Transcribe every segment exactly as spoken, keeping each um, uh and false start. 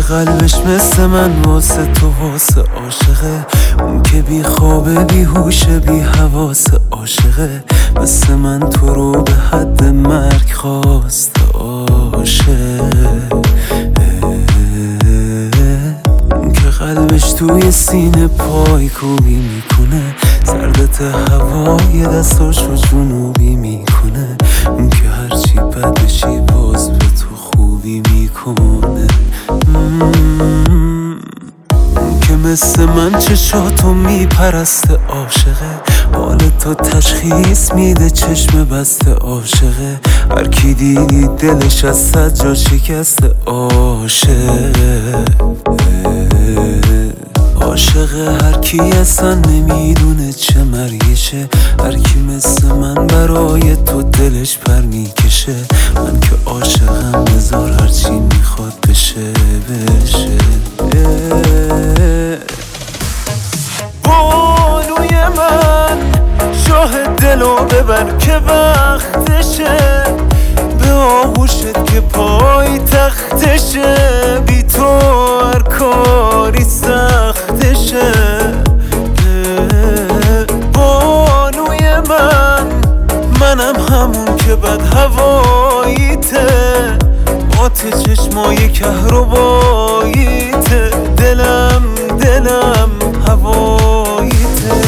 قلبش مثل من واسه تو واسه عاشقه، اون که بی خوابه بی هوشه بی حواسه عاشقه، مثل من تو رو به حد مرگ خواست عاشق. اون که قلبش توی سینه پای کوبی میکنه، سردت هوای دستاشو جنوبی میکنه، اون که هرچی بد بشی باز به تو خوبی میکنه. اون که مثل من چشاتو میپرسته عاشقه، حال تو تشخیص میده چشم بسته عاشقه، هر کی دیدی دلش از صد جا شکسته عاشق. عاشق هر کی اصلا نمیدونه چه مرگشه، هر کی مثل من برای تو دلش پر میکشه، من که عاشقم بذار هرچی میخواد بشه بشه. بانوی من شاه دلو ببر که وقتشه، به آغوشت که پای تختشه، بی تو هر کاری سختشه. بانوی من منم همون که بد هواییته، آتش چشمای کهرباییته، دلم دلم هواییته.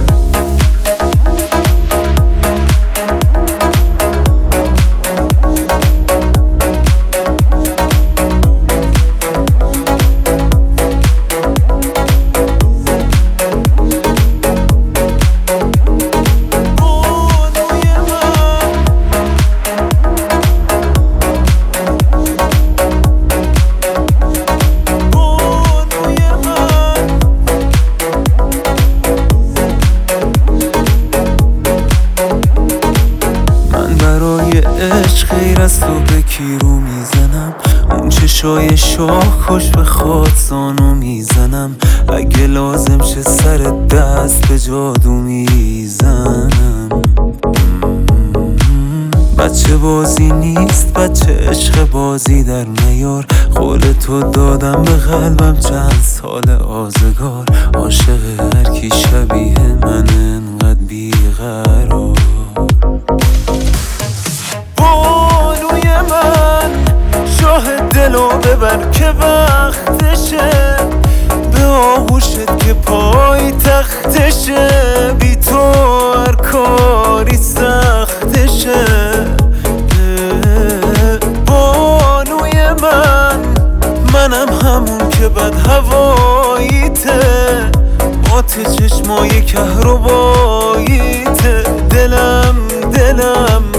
عشق غیر از تو به کی رو میزنم، اون چشای شاه کش به خاتزانو میزنم، اگه لازم شه سر دست به جادو میزنم. بچه بازی نیست بچه عشق بازی در نیار، قول تو دادم به قلبم چند سال آزگار، عاشق هر کی شبیه من انقدر بیقرار. بانوی من شاه دلو ببر که وقتشه، به آغوشت که پای تختشه، بی تو هر کاری سختشه. بانوی من منم همون که بد هواییته، آتش چشمای کهرباییته، دلم دلم